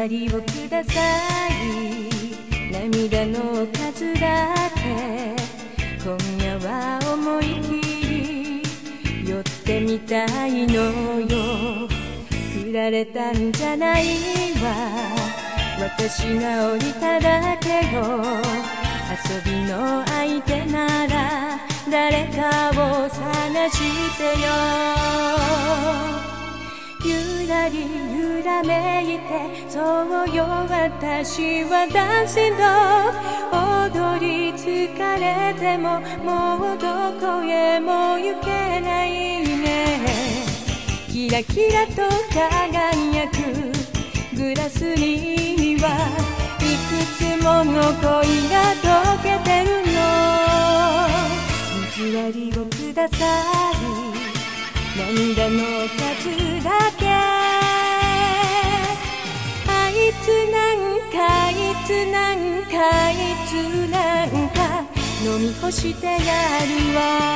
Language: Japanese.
りをください。涙の数だけ今夜は思い切り寄ってみたいのよ。振られたんじゃないわ、私が降りただけよ。遊びの相手なら誰かを探してよ。ゆらり揺らめいて、そうよ私はダンシング。踊り疲れてももうどこへも行けないね。キラキラと輝くグラスにはいくつもの恋が溶けてるの。水割りをください。涙の数だけ。あいつなんかいつなんかいつなんか飲み干してやるわ。